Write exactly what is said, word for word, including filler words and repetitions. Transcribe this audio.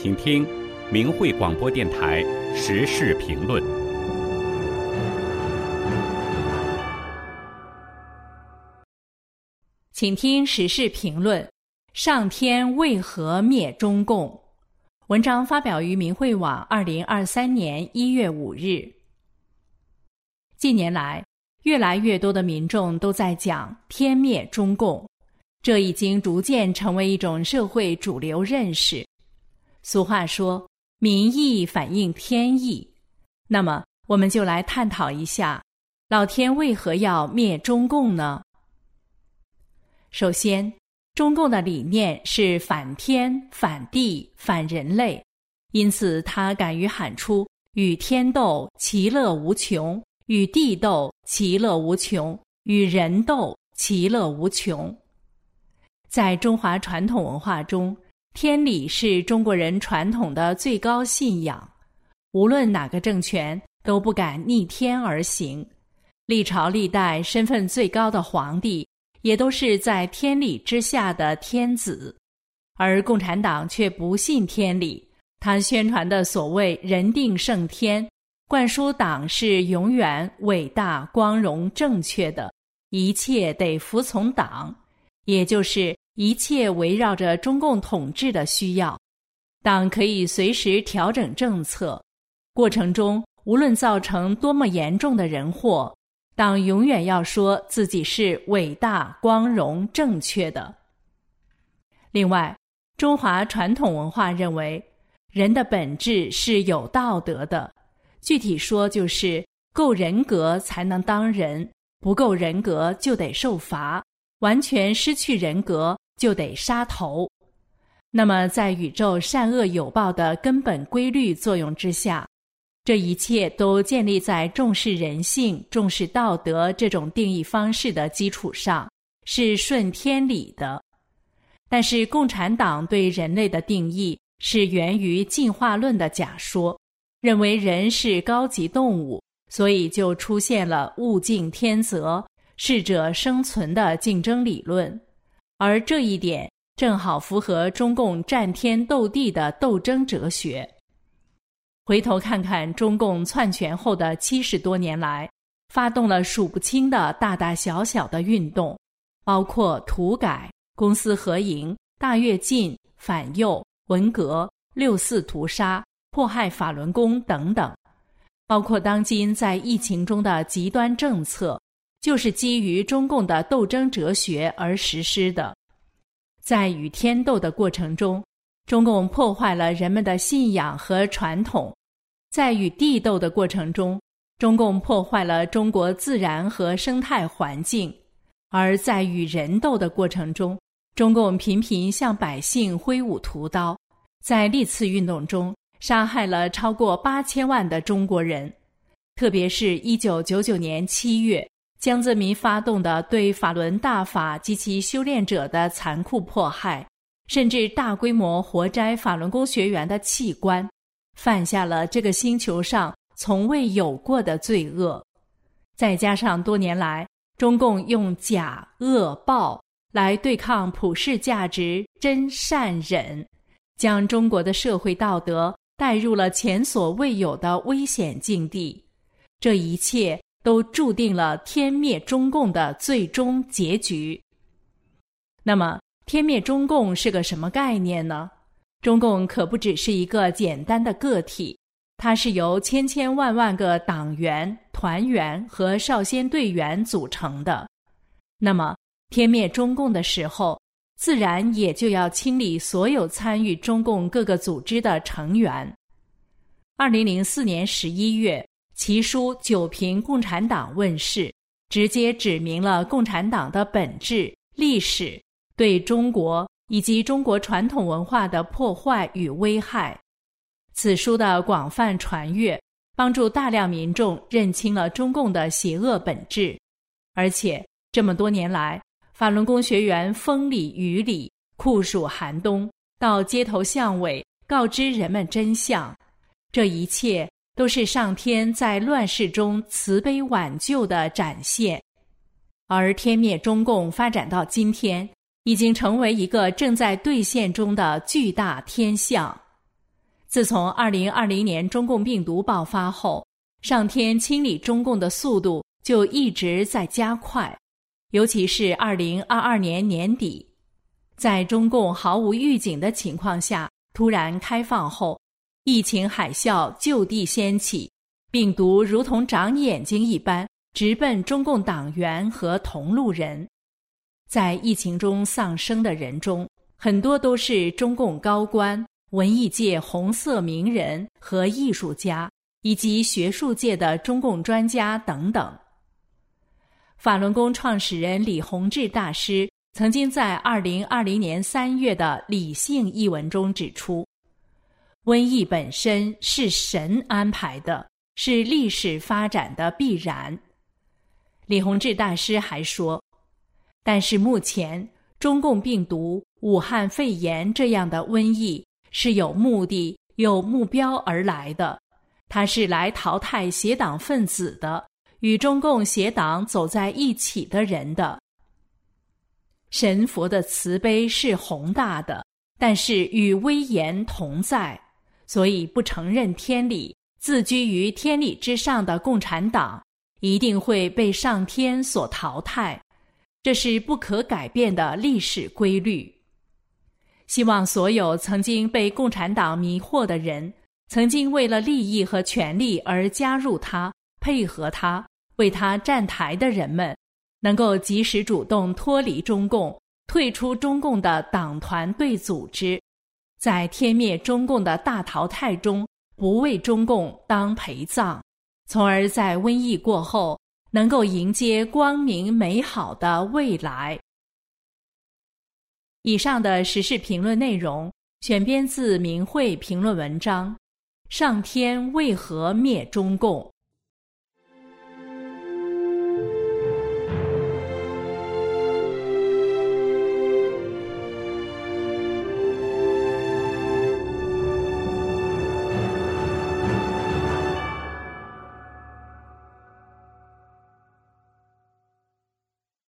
请听明慧广播电台时事评论。 请听时事评论：上天为何灭中共？文章发表于明慧网二零二三年一月五日。近年来，越来越多的民众都在讲天灭中共，这已经逐渐成为一种社会主流认识。俗话说，民意反映天意。那么，我们就来探讨一下，老天为何要灭中共呢？首先，中共的理念是反天、反地、反人类，因此他敢于喊出与天斗，其乐无穷；与地斗，其乐无穷；与人斗，其乐无穷。在中华传统文化中，天理是中国人传统的最高信仰，无论哪个政权都不敢逆天而行。历朝历代身份最高的皇帝也都是在天理之下的天子，而共产党却不信天理，他宣传的所谓人定胜天，灌输党是永远伟大、光荣、正确的，一切得服从党，也就是一切围绕着中共统治的需要，党可以随时调整政策，过程中无论造成多么严重的人祸，党永远要说自己是伟大、光荣、正确的。另外，中华传统文化认为，人的本质是有道德的，具体说就是够人格才能当人，不够人格就得受罚，完全失去人格就得杀头。那么在宇宙善恶有报的根本规律作用之下，这一切都建立在重视人性、重视道德这种定义方式的基础上，是顺天理的。但是共产党对人类的定义是源于进化论的假说，认为人是高级动物，所以就出现了物竞天择、适者生存的竞争理论，而这一点正好符合中共战天斗地的斗争哲学。回头看看中共篡权后的七十多年来，发动了数不清的大大小小的运动，包括土改、公私合营、大跃进、反右、文革、六四屠杀、迫害法轮功等等，包括当今在疫情中的极端政策，就是基于中共的斗争哲学而实施的。在与天斗的过程中，中共破坏了人们的信仰和传统；在与地斗的过程中，中共破坏了中国自然和生态环境；而在与人斗的过程中，中共频频向百姓挥舞屠刀，在历次运动中杀害了超过八千万的中国人。特别是一九九九年七月，江泽民发动的对法轮大法及其修炼者的残酷迫害，甚至大规模活摘法轮功学员的器官，犯下了这个星球上从未有过的罪恶。再加上多年来中共用假、恶、暴来对抗普世价值真、善、忍，将中国的社会道德带入了前所未有的危险境地。这一切都注定了天灭中共的最终结局。那么，天灭中共是个什么概念呢？中共可不只是一个简单的个体，它是由千千万万个党员、团员和少先队员组成的。那么，天灭中共的时候，自然也就要清理所有参与中共各个组织的成员。二零零四年十一月，其书《九评共产党》问世，直接指明了共产党的本质、历史对中国以及中国传统文化的破坏与危害。此书的广泛传阅，帮助大量民众认清了中共的邪恶本质。而且这么多年来，法轮功学员风里雨里、酷暑寒冬，到街头巷尾告知人们真相，这一切都是上天在乱世中慈悲挽救的展现。而天灭中共发展到今天，已经成为一个正在兑现中的巨大天象。 自从二零二零年中共病毒爆发后，上天清理中共的速度就一直在加快，尤其是二零二二年年底，在中共毫无预警的情况下突然开放后，疫情海啸就地掀起，病毒如同长眼睛一般直奔中共党员和同路人。在疫情中丧生的人中，很多都是中共高官、文艺界红色名人和艺术家，以及学术界的中共专家等等。法轮功创始人李洪志大师曾经在二零二零年三月的《理性》一文中指出，瘟疫本身是神安排的，是历史发展的必然。李洪志大师还说，但是目前中共病毒、武汉肺炎这样的瘟疫是有目的、有目标而来的，它是来淘汰邪党分子的，与中共邪党走在一起的人的。神佛的慈悲是宏大的，但是与威严同在，所以不承认天理，自居于天理之上的共产党一定会被上天所淘汰，这是不可改变的历史规律。希望所有曾经被共产党迷惑的人，曾经为了利益和权力而加入他、配合他、为他站台的人们，能够及时主动脱离中共，退出中共的党团队组织，在天灭中共的大淘汰中不为中共当陪葬，从而在瘟疫过后能够迎接光明美好的未来。以上的时事评论内容选编自明慧评论文章《上天为何灭中共》。